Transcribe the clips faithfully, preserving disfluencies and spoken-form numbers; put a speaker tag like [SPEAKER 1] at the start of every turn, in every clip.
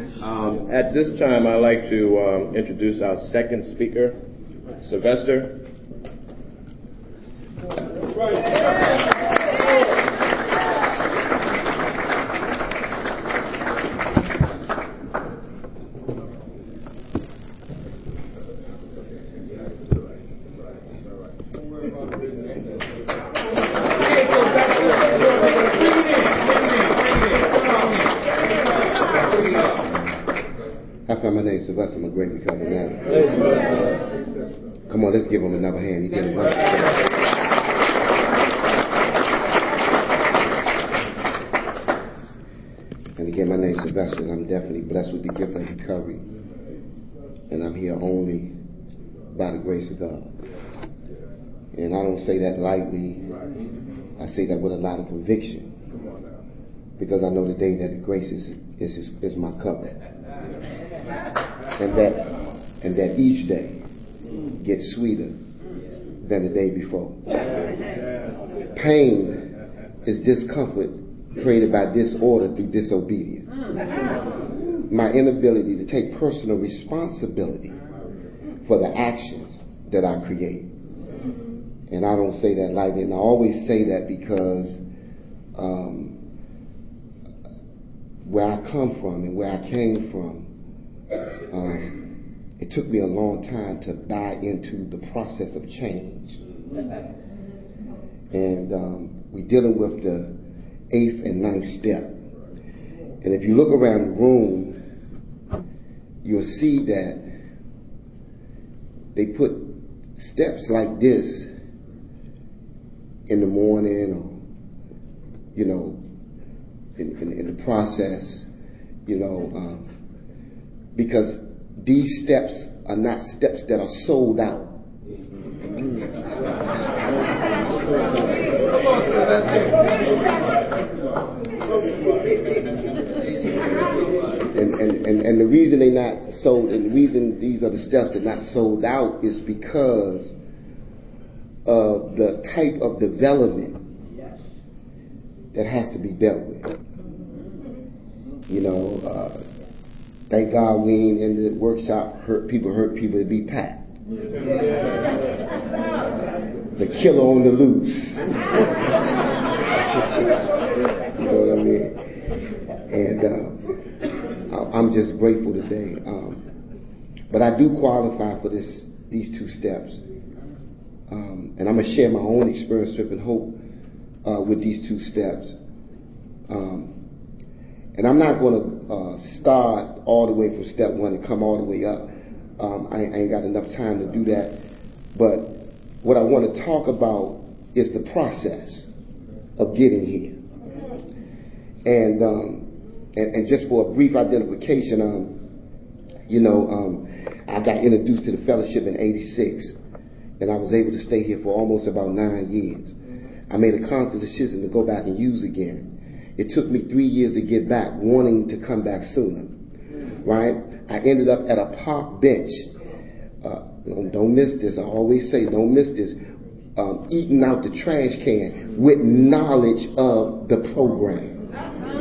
[SPEAKER 1] Um, at this time, I'd like to um, introduce our second speaker, Sylvester.
[SPEAKER 2] My name is Sylvester. I'm a great recovery man. Come on, let's give him another hand. He did a bunch. And again, my name is Sylvester, and I'm definitely blessed with the gift of recovery. And I'm here only by the grace of God. And I don't say that lightly. I say that with a lot of conviction, because I know the day that the grace is is is my cover. And that, and that each day gets sweeter than the day before. Pain is discomfort created by disorder through disobedience. My inability to take personal responsibility for the actions that I create. And I don't say that lightly, and I always say that because um, where I come from and where I came from, Um, it took me a long time to buy into the process of change. And um, we're dealing with the eighth and ninth step. And if you look around the room, you'll see that they put steps like this in the morning, or, you know, in, in, in the process, you know, um, because these steps are not steps that are sold out. And, and, and, and the reason they're not sold, and the reason these are the steps that are not sold out is because of the type of development that has to be dealt with. You know, uh, thank God we ain't in the workshop hurt people, hurt people to be packed. The killer on the loose. You know what I mean? And uh, I'm just grateful today. Um, but I do qualify for this, these two steps. Um, and I'm going to share my own experience, Strip and Hope, uh, with these two steps. Um, And I'm not going to uh, start all the way from step one and come all the way up. Um, I, I ain't got enough time to do that. But what I want to talk about is the process of getting here. And um, and, and just for a brief identification, um, you know, um, I got introduced to the fellowship in eighty-six, and I was able to stay here for almost about nine years. I made a conscious decision to go back and use again. It took me three years to get back, wanting to come back sooner, right? I ended up at a park bench. Uh, don't, don't miss this. I always say, don't miss this. Um, eating out the trash can with knowledge of the program.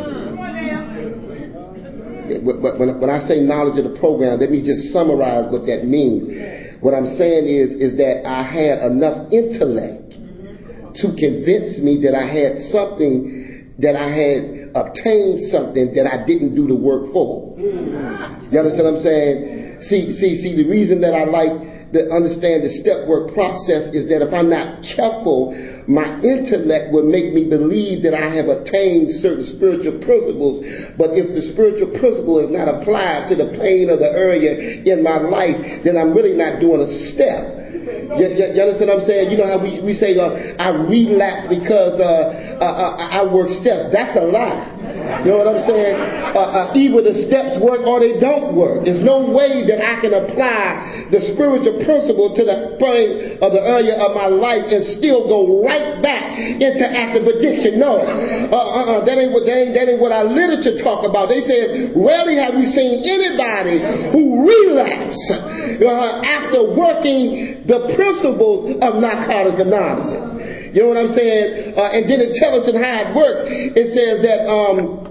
[SPEAKER 2] But when, when I say knowledge of the program, let me just summarize what that means. What I'm saying is, is that I had enough intellect to convince me that I had something, that I had obtained something that I didn't do the work for. You understand what I'm saying? See, see, see, the reason that I like to understand the step work process is that if I'm not careful, my intellect will make me believe that I have attained certain spiritual principles. But if the spiritual principle is not applied to the pain of the area in my life, then I'm really not doing a step. You, you, you understand what I'm saying? You know how we, we say, uh, I relapse because uh, uh, uh, I work steps. That's a lie. You know what I'm saying? Uh, uh, either the steps work or they don't work. There's no way that I can apply the spiritual principle to the pain of the area of my life and still go right back into active addiction. No. Uh, uh, uh, that, ain't what, that, ain't, that ain't what our literature talk about. They said, rarely have we seen anybody who relapse uh, after working the principles of Narcotics Anonymous. You know what I'm saying? Uh, and then it tells us in how it works. It says that um,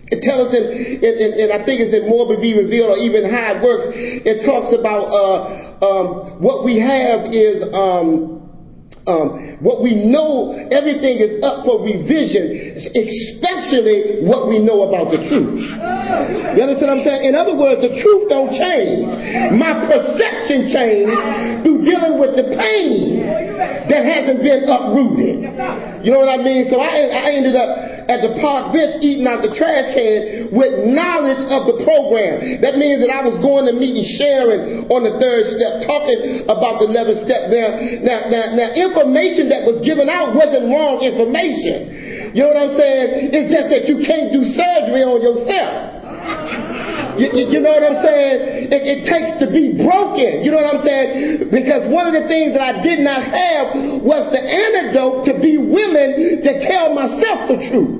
[SPEAKER 2] It tells us in, in, in, in, I think it's in More Will Be Revealed, or even How It Works. It talks about uh, um, what we have is um, um, what we know. Everything is up for revision, especially what we know about the truth. You understand what I'm saying? In other words, the truth don't change. My perception changed through dealing with the pain that hasn't been uprooted. You know what I mean? So I, I ended up at the park bench eating out the trash can with knowledge of the program. That means that I was going to meet and sharing on the third step, talking about the eleventh step. Now, now, now, now, information that was given out wasn't wrong information. You know what I'm saying? It's just that you can't do surgery on yourself. You, you, you know what I'm saying? It, it takes to be broken. You know what I'm saying? Because one of the things that I did not have was the antidote to be willing to tell myself the truth.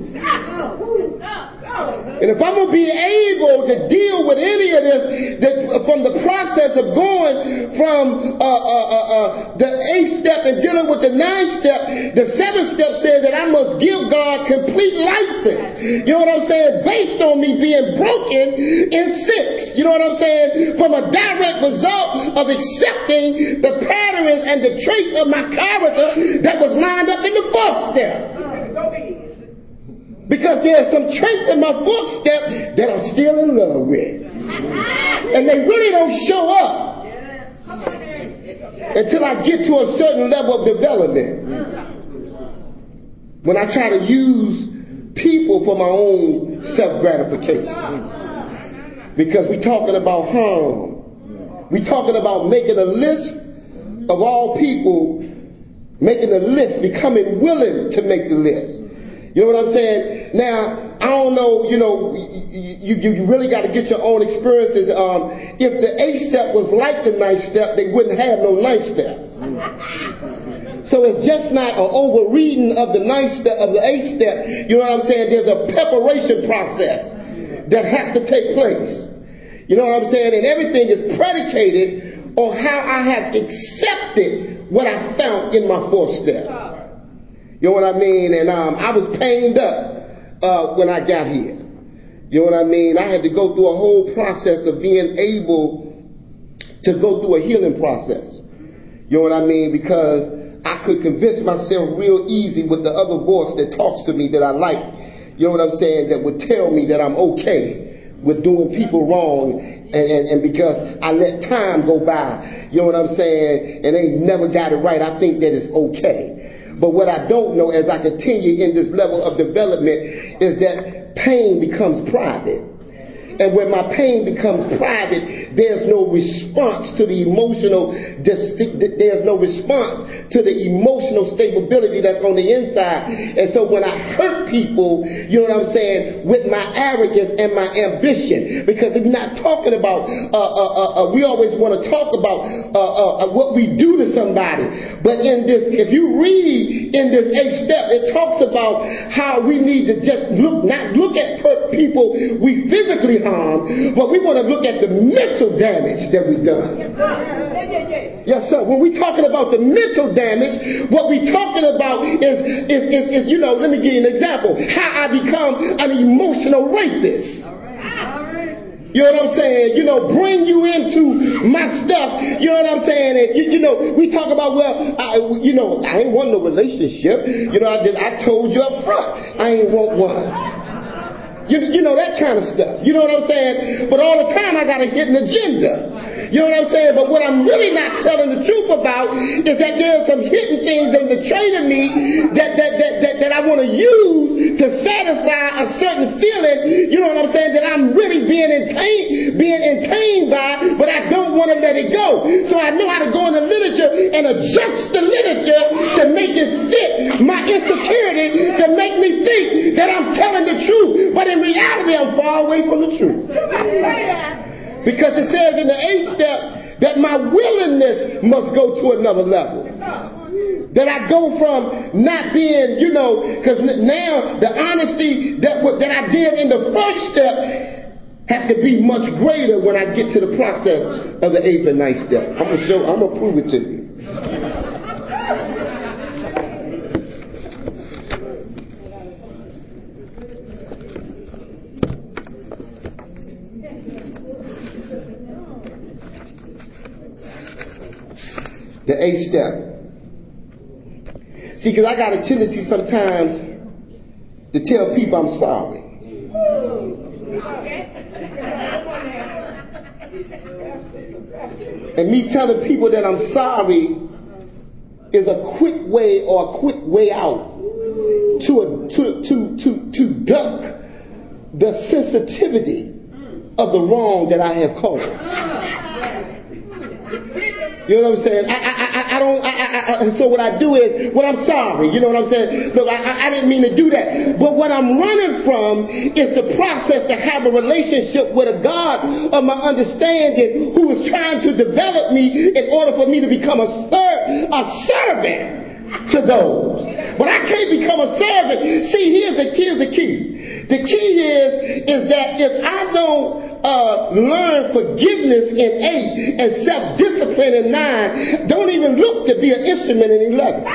[SPEAKER 2] And if I'm going to be able to deal with any of this, that, from the process of going from uh, uh, uh, uh, the eighth step and dealing with the ninth step, the seventh step says that I must give God complete license. You know what I'm saying? Based on me being broken in six. You know what I'm saying? From a direct result of accepting the patterns and the traits of my character that was lined up in the fourth step. Because there's some traits in my fourth step that I'm still in love with. And they really don't show up until I get to a certain level of development. When I try to use people for my own self-gratification. Because we're talking about harm. We're talking about making a list of all people, making a list, becoming willing to make the list. You know what I'm saying? Now, I don't know, you know, you, you, you really got to get your own experiences. Um, if the eighth step was like the ninth step, they wouldn't have no ninth step. So it's just not an over-reading of the ninth step, of the eighth step. You know what I'm saying? There's a preparation process that has to take place. You know what I'm saying? And everything is predicated on how I have accepted what I found in my fourth step. You know what I mean? And um, I was pained up uh, when I got here. You know what I mean? I had to go through a whole process of being able to go through a healing process. You know what I mean? Because I could convince myself real easy with the other voice that talks to me that I like. You know what I'm saying? That would tell me that I'm okay with doing people wrong. And, and, and because I let time go by. You know what I'm saying? And they never got it right. I think that it's okay. But what I don't know as I continue in this level of development is that pain becomes private. And when my pain becomes private, there's no response to the emotional, there's no response to the emotional stability that's on the inside. And so when I hurt people, you know what I'm saying, with my arrogance and my ambition, because we're not talking about, uh, uh, uh, uh, we always want to talk about uh, uh, what we do to somebody. But in this, if you read in this eighth step, it talks about how we need to just look, not look at people we physically harm, but we want to look at the mental damage that we've done. Yes, sir. When we're talking about the mental damage, what we're talking about is, is, is, is, you know, let me give you an example. How I become an emotional rapist. You know what I'm saying? You know, bring you into my stuff. You know what I'm saying? And you, you know, we talk about, well, I, you know, I ain't want no relationship. You know, I did. I told you up front, I ain't want one. You, you know, that kind of stuff. You know what I'm saying? But all the time I got a hidden agenda. You know what I'm saying? But what I'm really not telling the truth about is that there's some hidden things in the trait of me that that that that, that I want to use to satisfy a certain feeling. You know what I'm saying? That I'm really being entertained, being entertained by, but I don't want to let it go. So I know how to go in the literature and adjust the literature to make it fit my insecurity, to make me think that I'm telling the truth. But in reality, I'm far away from the truth. Because it says in the eighth step that my willingness must go to another level. That I go from not being, you know, because now the honesty that, that I did in the first step has to be much greater when I get to the process of the eighth and ninth step. I'm gonna show, I'm gonna prove it to you. The eighth step. See, because I got a tendency sometimes to tell people I'm sorry. And me telling people that I'm sorry is a quick way or a quick way out to a, to, to, to, to duck the sensitivity of the wrong that I have caused. You know what I'm saying? I, I, I, I don't, I, I, I, so what I do is, well, I'm sorry. You know what I'm saying? Look, I, I didn't mean to do that. But what I'm running from is the process to have a relationship with a God of my understanding who is trying to develop me in order for me to become a, ser- a servant to those. But I can't become a servant. See, here's the, here's the key. The key is, is that if I don't uh, learn forgiveness in eight and self-discipline in nine, don't even look to be an instrument in eleven.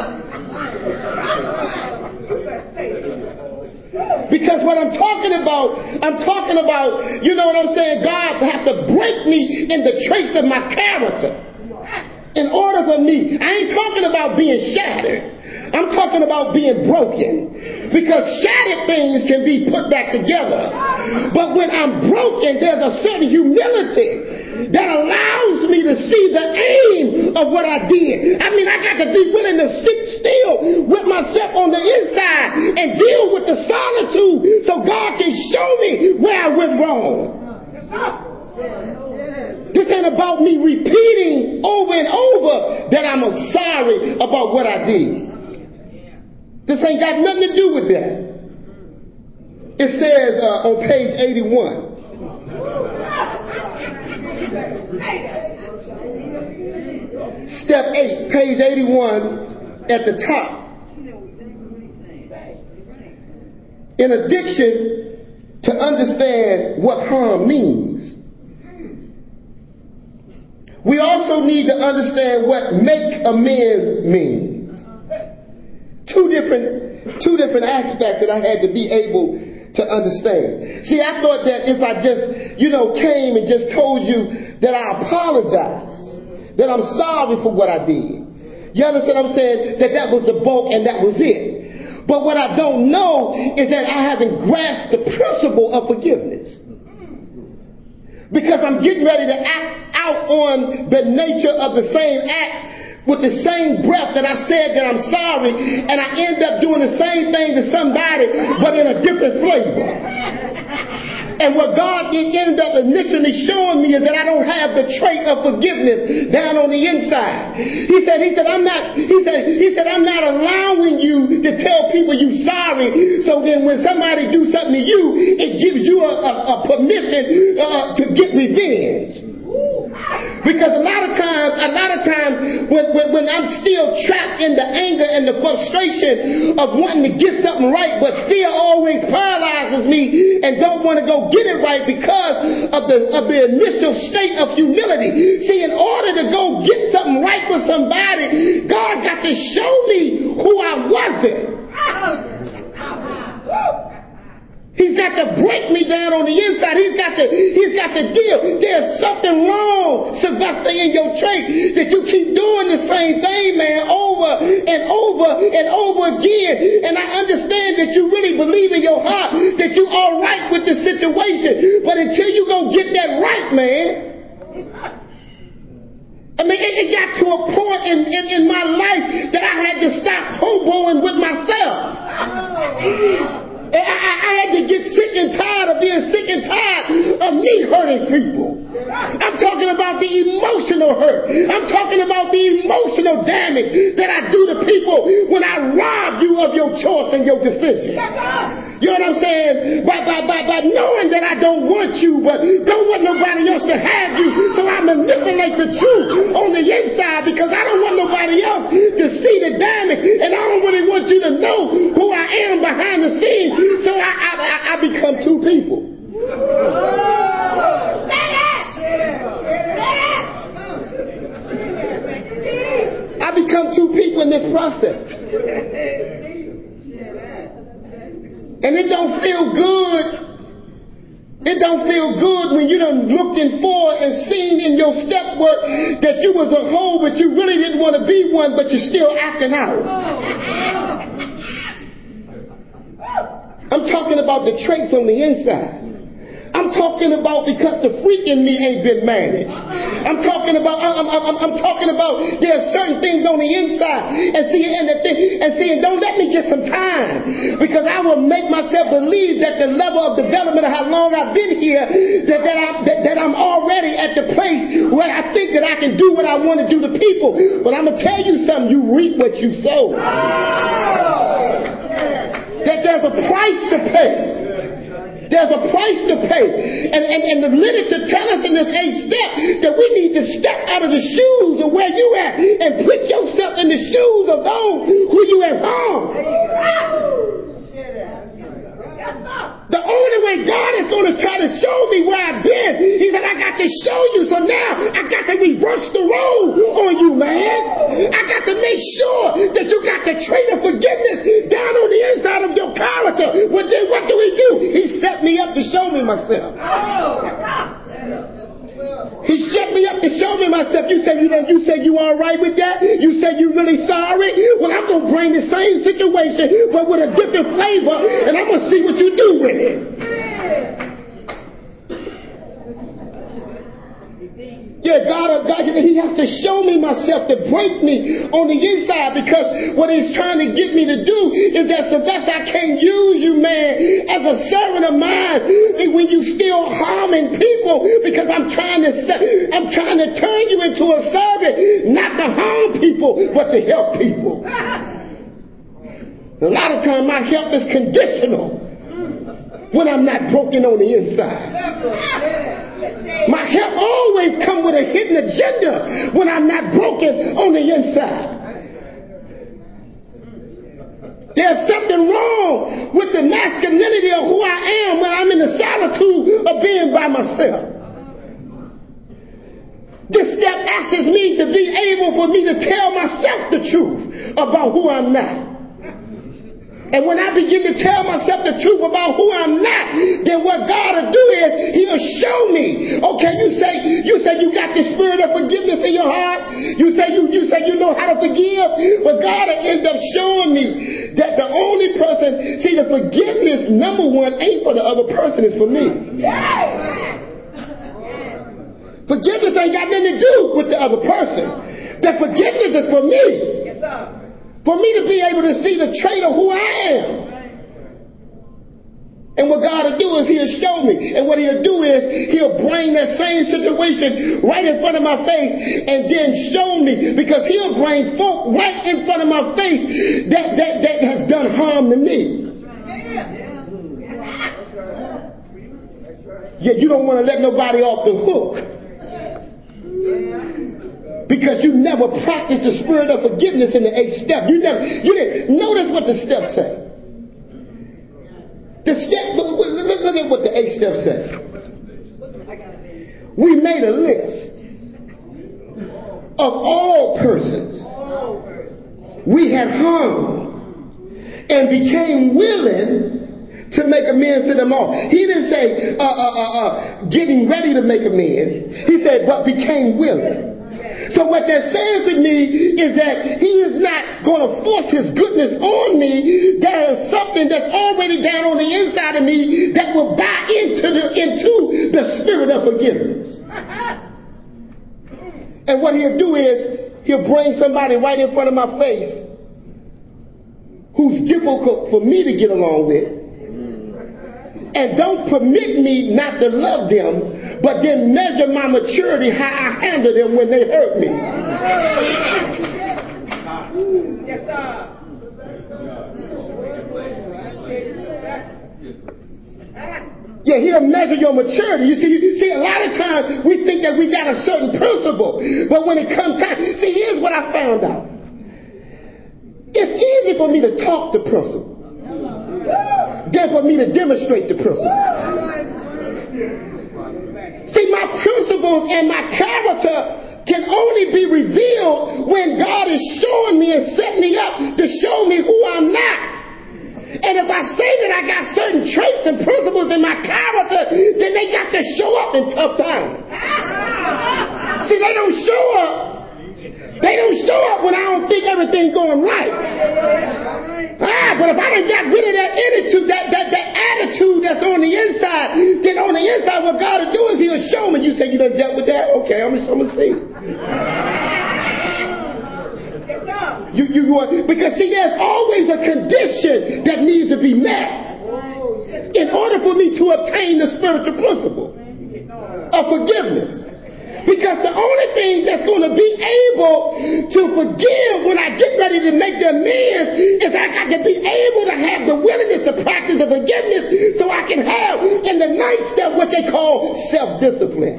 [SPEAKER 2] Because what I'm talking about, I'm talking about, you know what I'm saying, God has to break me in the traits of my character in order for me. I ain't talking about being shattered. I'm talking about being broken. Because shattered things can be put back together. But when I'm broken, there's a certain humility that allows me to see the aim of what I did. I mean, I got to be willing to sit still with myself on the inside and deal with the solitude so God can show me where I went wrong. This ain't about me repeating over and over that I'm sorry about what I did. This ain't got nothing to do with that. It says uh, on page eighty-one. Step eight, page eighty-one at the top. In addition to understand what harm means, we also need to understand what make amends means. Two different, two different aspects that I had to be able to understand. See, I thought that if I just, you know, came and just told you that I apologize, that I'm sorry for what I did. You understand what I'm saying? That that was the bulk and that was it. But what I don't know is that I haven't grasped the principle of forgiveness. Because I'm getting ready to act out on the nature of the same act with the same breath that I said that I'm sorry, and I end up doing the same thing to somebody, but in a different flavor. And what God ended up initially showing me is that I don't have the trait of forgiveness down on the inside. He said, he said, I'm not, he said, he said, I'm not allowing you to tell people you sorry, so then when somebody do something to you, it gives you a, a, a permission uh, to get revenge. Because a lot of times, a lot of times, when, when, when I'm still trapped in the anger and the frustration of wanting to get something right, but fear always paralyzes me and don't want to go get it right because of the of the initial state of humility. See, in order to go get something right for somebody, God got to show me who I wasn't. He's got to break me down on the inside. He's got to, he's got to deal. There's something wrong, Sylvester, in your trait that you keep doing the same thing, man, over and over and over again. And I understand that you really believe in your heart that you're all right with the situation. But until you go get that right, man, I mean, it, it got to a point in, in, in my life that I had to stop hoboing with myself. I, I, I had to get sick and tired of being sick and tired of me hurting people. I'm talking about the emotional hurt. I'm talking about the emotional damage that I do to people when I rob you of your choice and your decision. You know what I'm saying? By, by, by, by knowing that I don't want you, but don't want nobody else to have you, so I manipulate the truth on the inside because I don't want nobody else to see the damage, and I don't really want you to know who I am behind the scenes. So I, I, I become two people. I become two people in this process. And it don't feel good. It It don't feel good when you done looked in forward and seen in your step work that you was a hoe, but you really didn't want to be one, but you're still acting out. I'm talking about the traits on the inside. I'm talking about because the freak in me ain't been managed. I'm talking about I'm, I'm, I'm talking about there's certain things on the inside. And see, and the thing, and see, and don't let me get some time, because I will make myself believe that the level of development of how long I've been here, that that I'm that, that I'm already at the place where I think that I can do what I want to do to people. But I'm gonna tell you something: you reap what you sow. That there's a price to pay. There's a price to pay. And, and, and the literature tells us in this eighth step that we need to step out of the shoes of where you at and put yourself in the shoes of those who you have harmed. The only way God is going to try to show me where I've been, he said, I got to show you. So now I got to reverse the role on you, man. I got to make sure that you got the trait of forgiveness down on the inside of your character. But then what do he do? He set me up to show me myself. He set me up to show me myself. You said you know, you said you all right with that? You said you really sorry? Well, I'm going to bring the same situation, but with a different flavor, and I'm going to see what you do with it. Yeah, God, God, he has to show me myself to break me on the inside, because what he's trying to get me to do is that, Sylvester, I can't use you, man, as a servant of mine when you still harming people, because I'm trying to I'm trying to turn you into a servant, not to harm people, but to help people. A lot of times my help is conditional when I'm not broken on the inside. My help always comes with a hidden agenda when I'm not broken on the inside. There's something wrong with the masculinity of who I am when I'm in the solitude of being by myself. This step asks me to be able for me to tell myself the truth about who I'm not. And when I begin to tell myself the truth about who I'm not, then what God will do is he'll show me. Okay, you say you say you got the spirit of forgiveness in your heart. You say you you say you know how to forgive. But God will end up showing me that the only person, see, the forgiveness, number one, ain't for the other person, it's for me. Forgiveness ain't got nothing to do with the other person. The forgiveness is for me. Yes, sir. For me to be able to see the trait of who I am. And what God will do is he'll show me. And what he'll do is he'll bring that same situation right in front of my face and then show me. Because he'll bring folk right in front of my face that, that, that has done harm to me. Yeah, you don't want to let nobody off the hook. Because you never practiced the spirit of forgiveness in the eighth step. You never, you didn't notice what the steps say. The step, look, look, look at what the eighth step says. We made a list of all persons we had harmed and became willing to make amends to them all. He didn't say uh, uh, uh, uh, getting ready to make amends. He said, but became willing. So what that says to me is that he is not going to force his goodness on me. There is something that's already down on the inside of me that will buy into the, into the spirit of forgiveness. And what he'll do is he'll bring somebody right in front of my face who's difficult for me to get along with. And don't permit me not to love them, but then measure my maturity, how I handle them when they hurt me. Yes, sir. Yeah, he'll measure your maturity. You see, you see, a lot of times we think that we got a certain principle, but when it comes time, see, here's what I found out. It's easy for me to talk the principle than for me to demonstrate the principle. See, my principles and my character can only be revealed when God is showing me and setting me up to show me who I'm not. And if I say that I got certain traits and principles in my character, then they got to show up in tough times. See, they don't show up. They don't show up when I don't think everything's going right. Ah, but if I done got rid of that attitude, that, that, that attitude that's on the inside, then on the inside what God will do is he'll show me. You say you done dealt with that? Okay, I'm going to see. You, you want, because see, there's always a condition that needs to be met in order for me to obtain the spiritual principle of forgiveness. Because the only thing that's going to be able to forgive when I get ready to make the amends is I got to be able to have the willingness to practice the forgiveness so I can have in the ninth step what they call self-discipline.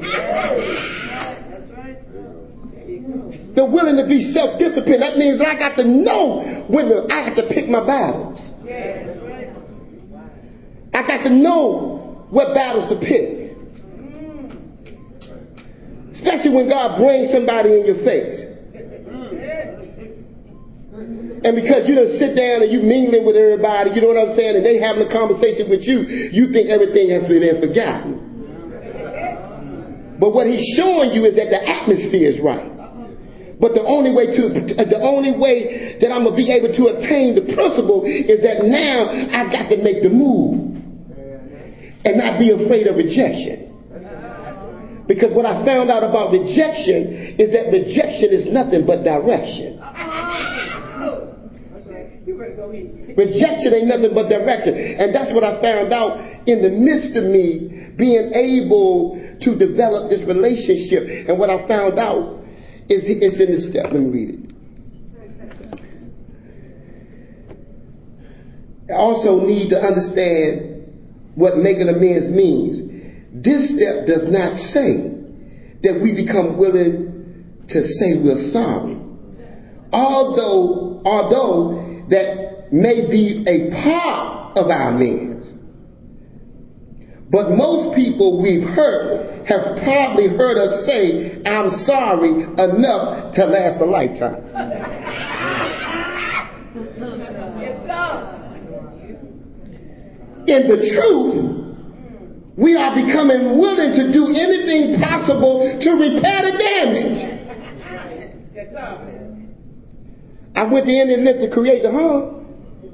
[SPEAKER 2] The willing to be self-disciplined. That means that I got to know when to, I have to pick my battles. I got to know what battles to pick. Especially when God brings somebody in your face. And because you don't sit down and you mingling with everybody, you know what I'm saying, and they having a conversation with you, you think everything has been forgotten. But what he's showing you is that the atmosphere is right. But the only way to the only way that I'm gonna be able to attain the principle is that now I've got to make the move and not be afraid of rejection. Because what I found out about rejection is that rejection is nothing but direction. Rejection ain't nothing but direction. And that's what I found out in the midst of me being able to develop this relationship. And what I found out is it's in this step. Let me read it. I also need to understand what making amends means. This step does not say that we become willing to say we're sorry. Although, although that may be a part of our amends. But most people we've hurt have probably heard us say, I'm sorry, enough to last a lifetime. In the truth, we are becoming willing to do anything possible to repair the damage. I went to Indian Lift to create the harm.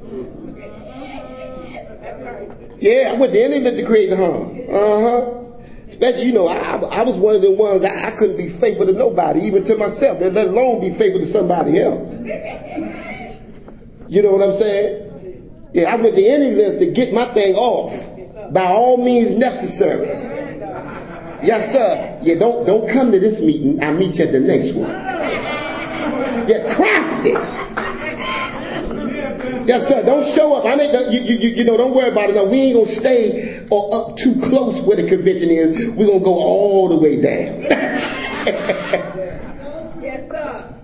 [SPEAKER 2] Yeah, I went to Indian Lift to create the harm. Uh-huh. Especially, you know, I, I was one of the ones that I couldn't be faithful to nobody, even to myself, let alone be faithful to somebody else. You know what I'm saying? Yeah, I went to Indian Lift to get my thing off. By all means necessary. Yes, sir. Yeah, don't don't come to this meeting. I'll meet you at the next one. Yeah, craft it. Yes, sir. Don't show up. I mean, you, you, you know, don't worry about it. No, we ain't gonna stay or up too close where the convention is. We're gonna go all the way down. Yes, sir.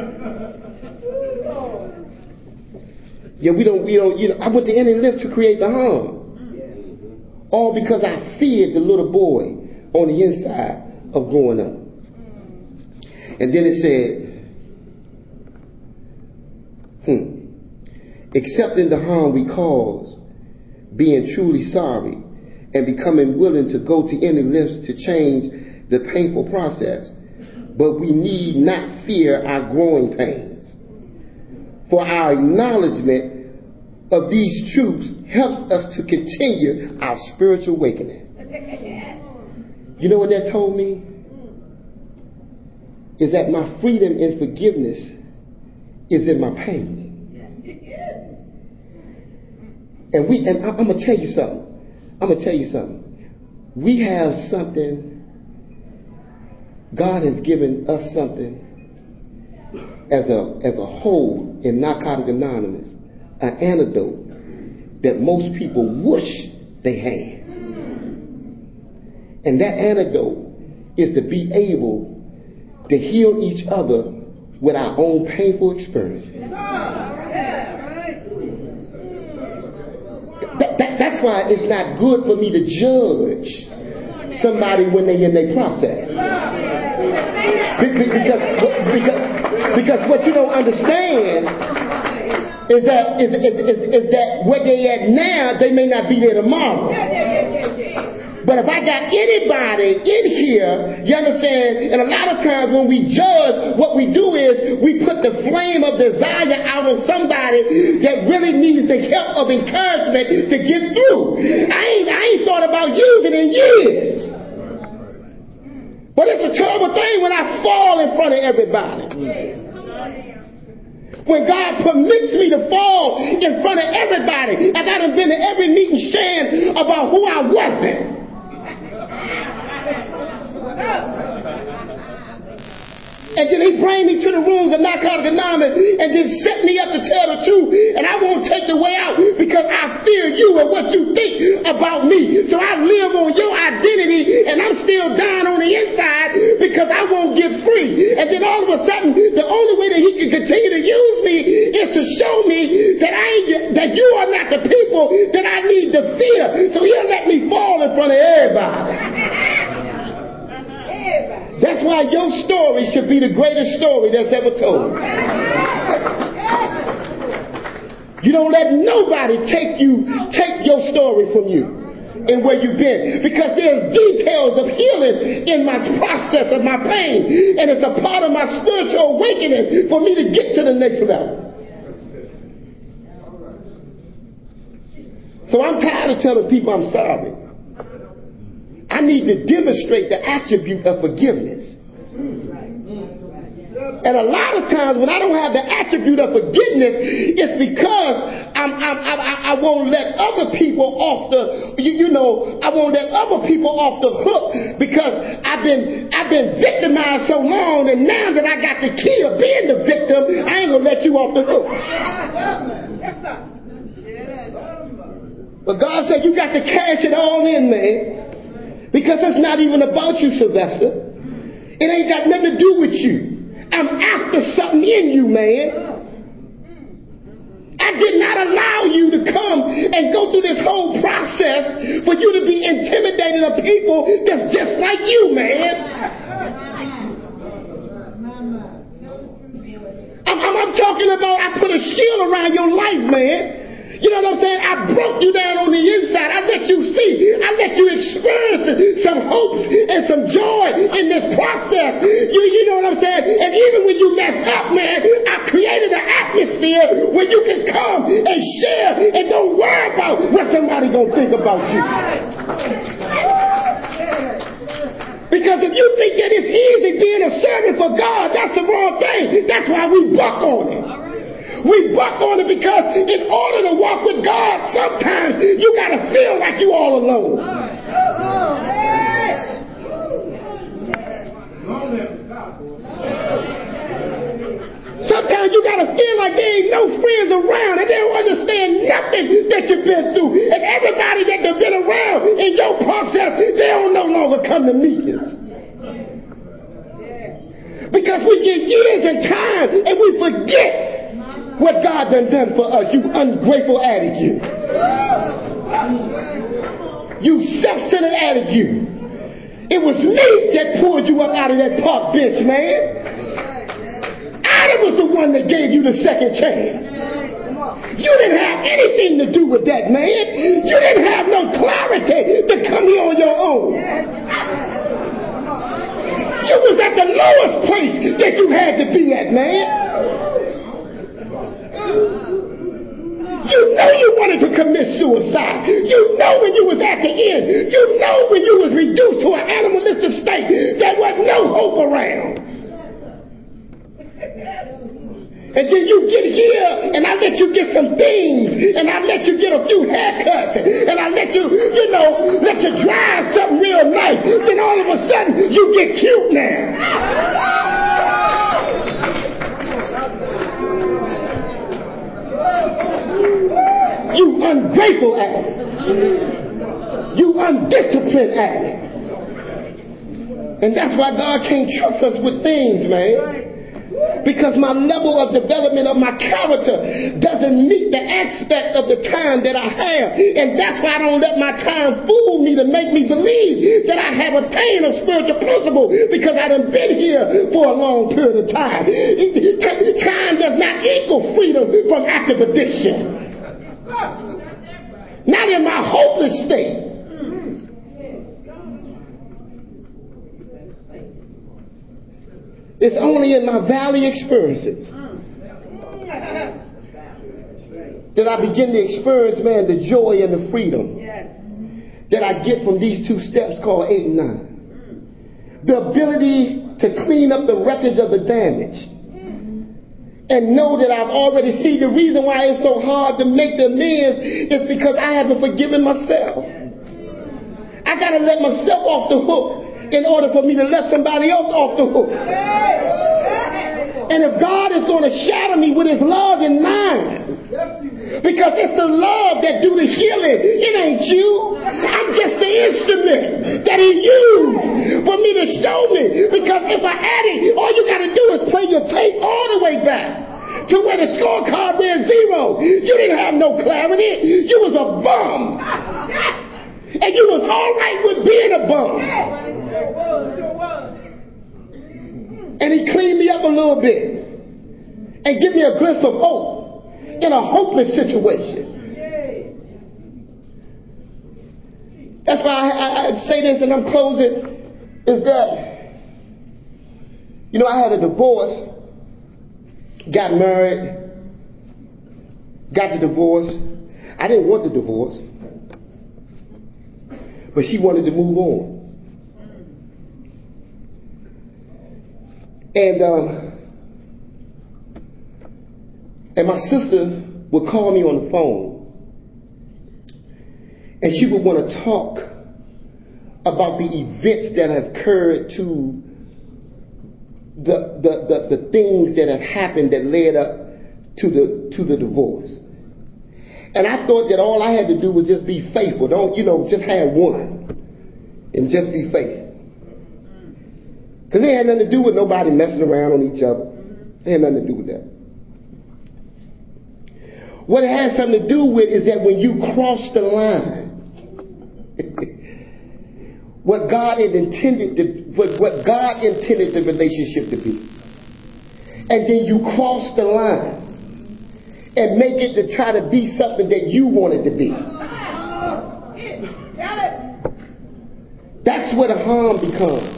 [SPEAKER 2] Yeah, we don't, we don't, you know, I went to Indian Lift to create the harm. All because I feared the little boy on the inside of growing up. And then it said, hmm, accepting the harm we cause, being truly sorry, and becoming willing to go to any lengths to change the painful process. But we need not fear our growing pains. For our acknowledgement of these truths helps us to continue our spiritual awakening. You know what that told me? Is that my freedom and forgiveness is in my pain. And we and I'm gonna tell you something. I'm gonna tell you something. We have something. God has given us something as a as a whole in Narcotics Anonymous. An antidote that most people wish they had. And that antidote is to be able to heal each other with our own painful experiences. That, that, that's why it's not good for me to judge somebody when they're in their process. Because, because, because what you don't understand is that is, is, is, is that where they at now, they may not be there tomorrow. But if I got anybody in here, you understand, and a lot of times when we judge, what we do is we put the flame of desire out on somebody that really needs the help of encouragement to get through. I ain't, I ain't thought about using in years. But it's a terrible thing when I fall in front of everybody. When God permits me to fall in front of everybody, as I done been to every meeting sharing about who I wasn't. And then he bring me to the rooms of Narcotics Anonymous and then set me up to tell the truth. And I won't take the way out because I fear you and what you think about me. So I live on your identity and I'm still dying on the inside because I won't get free. And then all of a sudden, the only way that he can continue to use me is to show me that I ain't, that you are not the people that I need to fear. So he'll let me fall in front of everybody. That's why your story should be the greatest story that's ever told. You don't let nobody take you, take your story from you and where you've been. Because there's details of healing in my process of my pain. And it's a part of my spiritual awakening for me to get to the next level. So I'm tired of telling people I'm sorry. I need to demonstrate the attribute of forgiveness. And a lot of times when I don't have the attribute of forgiveness, it's because I'm, I'm, I, I won't let other people off the, you, you know, I won't let other people off the hook because I've been, I've been victimized so long, and now that I got the key of being the victim, I ain't gonna let you off the hook. But God said you got to cash it all in, man. Because it's not even about you, Sylvester. It ain't got nothing to do with you. I'm after something in you, man. I did not allow you to come and go through this whole process for you to be intimidated of people that's just like you, man. I'm, I'm, I'm talking about I put a shield around your life, man. You know what I'm saying? I broke you down on the inside. I let you see. I let you experience some hopes and some joy in this process. You, you know what I'm saying? And even when you mess up, man, I created an atmosphere where you can come and share and don't worry about what somebody gonna think about you. Because if you think that it's easy being a servant for God, that's the wrong thing. That's why we buck on it. We buck on it because in order to walk with God, sometimes you got to feel like you all alone. Sometimes you got to feel like there ain't no friends around and they don't understand nothing that you've been through. And everybody that they've been around in your process, they don't no longer come to meetings. Because we get years and time and we forget what God done done for us, you ungrateful attitude. You self-centered attitude. It was me that pulled you up out of that park bench, man. I was the one that gave you the second chance. You didn't have anything to do with that, man. You didn't have no clarity to come here on your own. You was at the lowest place that you had to be at, man. You know you wanted to commit suicide. You know when you was at the end. You know when you was reduced to an animalistic state. There was no hope around. And then you get here, and I let you get some things, and I let you get a few haircuts, and I let you, you know, let you drive something real nice. Then all of a sudden, you get cute now. You ungrateful addict. You undisciplined addict. And that's why God can't trust us with things, man. Because my level of development of my character doesn't meet the aspect of the time that I have. And that's why I don't let my time fool me to make me believe that I have attained a spiritual principle, because I done been here for a long period of time. Time does not equal freedom from active addiction. Not in my hopeless state. It's only in my valley experiences that I begin to experience, man, the joy and the freedom that I get from these two steps called eight and nine. The ability to clean up the wreckage of the damage and know that I've already seen. The reason why it's so hard to make the amends is because I haven't forgiven myself. I got to let myself off the hook in order for me to let somebody else off the hook. And if God is going to shatter me with his love in mind, because it's the love that do the healing, it ain't you. I'm just the instrument that he used for me to show me. Because if I add it, all you got to do is play your tape all the way back to where the scorecard read zero. You didn't have no clarity. You was a bum. And you was all right with being a bum. And he cleaned me up a little bit and give me a glimpse of hope in a hopeless situation. That's why I, I, I say this, and I'm closing, is that, you know, I had a divorce, got married, got the divorce. I didn't want the divorce, but she wanted to move on. And um, and my sister would call me on the phone, and she would want to talk about the events that have occurred to the the, the the things that have happened that led up to the to the divorce. And I thought that all I had to do was just be faithful. Don't, you know, just have one and just be faithful. Because it had nothing to do with nobody messing around on each other. It had nothing to do with that. What it has something to do with is that when you cross the line, what God had intended to, what, what God intended the relationship to be, and then you cross the line and make it to try to be something that you want it to be. That's where the harm becomes.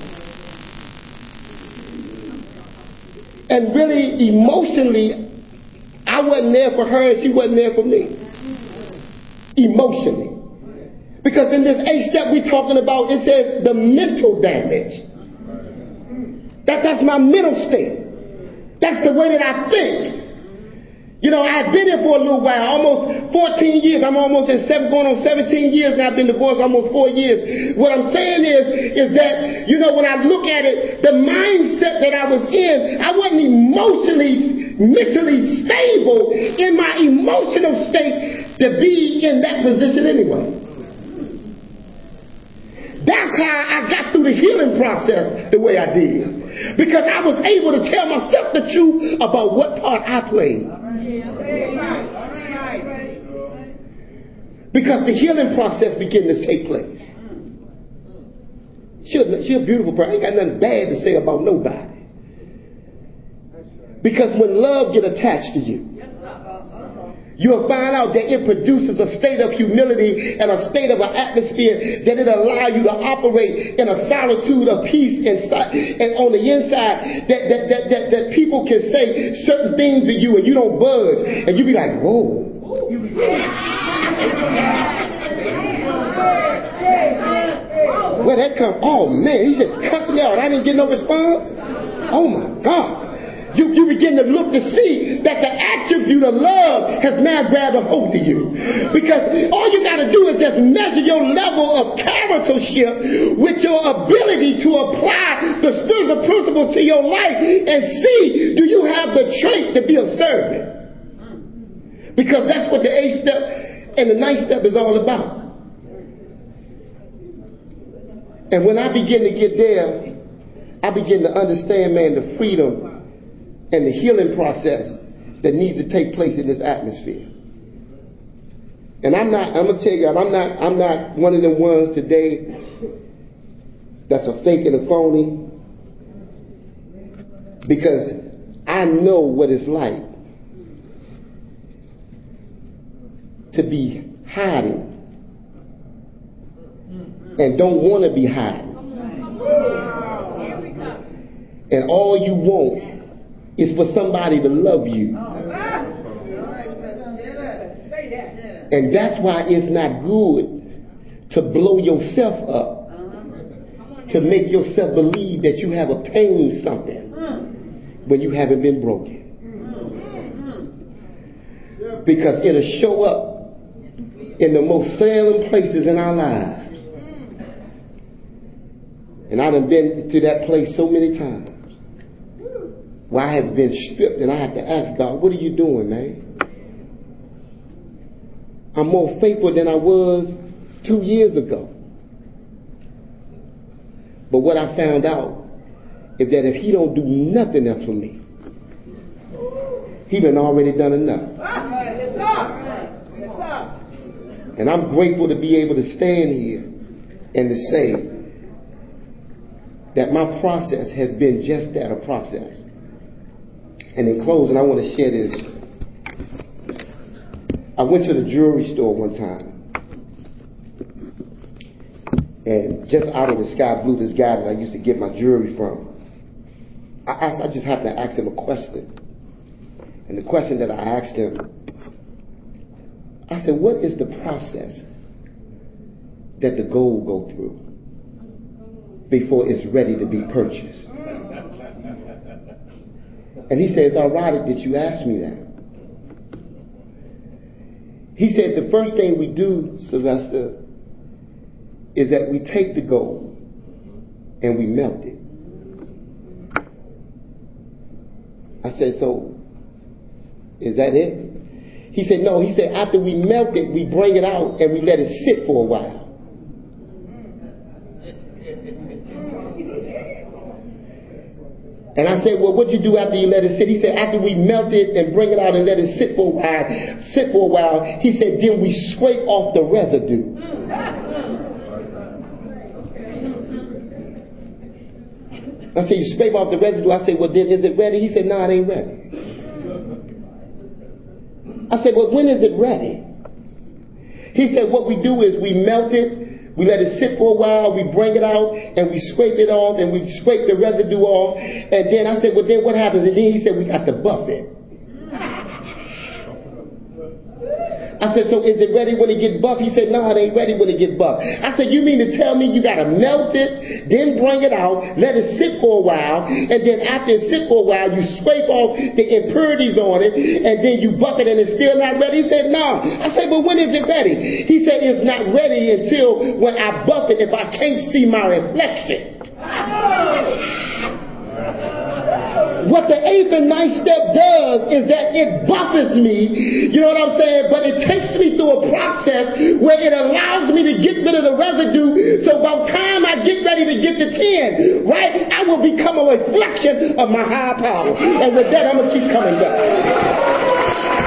[SPEAKER 2] And really, emotionally, I wasn't there for her and she wasn't there for me. Emotionally. Because in this eighth step we're talking about, it says the mental damage. That, that's my mental state. That's the way that I think. You know, I've been here for a little while, almost fourteen years. I'm almost in seven, going on seventeen years, and I've been divorced almost four years. What I'm saying is, is that, you know, when I look at it, the mindset that I was in, I wasn't emotionally, mentally stable in my emotional state to be in that position anyway. That's how I got through the healing process the way I did. Because I was able to tell myself the truth about what part I played. Because the healing process began to take place. She's a, she a beautiful person. I ain't got nothing bad to say about nobody. Because when love get attached to you, you'll find out that it produces a state of humility and a state of an atmosphere that it allow you to operate in a solitude of peace inside and on the inside, that that, that that that people can say certain things to you and you don't budge, and you be like, whoa. Where that come? Oh man, he just cussed me out. I didn't get no response. Oh my God. You, you begin to look to see that the attribute of love has now grabbed a hold of you. Because all you got to do is just measure your level of charactership with your ability to apply the spiritual principle to your life and see, do you have the trait to be a servant? Because that's what the eighth step and the ninth step is all about. And when I begin to get there, I begin to understand, man, the freedom and the healing process that needs to take place in this atmosphere. And I'm not, I'm gonna tell you, I'm not, I'm not one of them ones today that's a fake and a phony, because I know what it's like to be hiding and don't want to be hiding. And all you want is for somebody to love you. And that's why it's not good to blow yourself up, to make yourself believe that you have obtained something when you haven't been broken. Because it'll show up in the most salient places in our lives. And I done been to that place so many times where I have been stripped and I have to ask God, what are you doing, man? I'm more faithful than I was two years ago. But what I found out is that if he don't do nothing else for me, he done already done enough. And I'm grateful to be able to stand here and to say that my process has been just that, a process. And in closing, I want to share this. I went to the jewelry store one time, and just out of the sky blew this guy that I used to get my jewelry from. I asked, I just happened to ask him a question. And the question that I asked him, I said, what is the process that the gold go through before it's ready to be purchased? And he said, it's ironic that you asked me that. He said, the first thing we do, Sylvester, is that we take the gold and we melt it. I said, so is that it? He said, no. He said, after we melt it, we bring it out and we let it sit for a while. And I said, well, what'd you do after you let it sit? He said, after we melt it and bring it out and let it sit for a while, sit for a while, he said, then we scrape off the residue. I said, you scrape off the residue. I said, well, then is it ready? He said, no, it ain't ready. I said, well, when is it ready? He said, what we do is we melt it. We let it sit for a while, we bring it out, and we scrape it off, and we scrape the residue off. And then I said, well, then what happens? And then he said, we got to buff it. I said, so is it ready when it gets buff? He said, no, it ain't ready when it gets buff. I said, you mean to tell me you got to melt it, then bring it out, let it sit for a while, and then after it sit for a while, you scrape off the impurities on it, and then you buff it and it's still not ready? He said, no. I said, but when is it ready? He said, it's not ready until when I buff it if I can't see my reflection. What the eighth and ninth step does is that it buffers me, you know what I'm saying, but it takes me through a process where it allows me to get rid of the residue, so by the time I get ready to get to ten, right, I will become a reflection of my higher power. And with that, I'm going to keep coming back.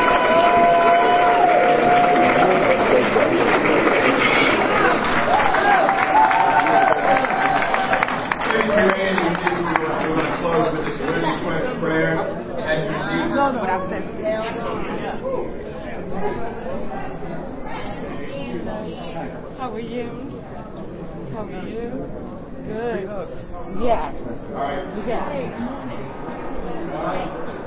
[SPEAKER 3] How are you? How are you? Good. Yes. Yes.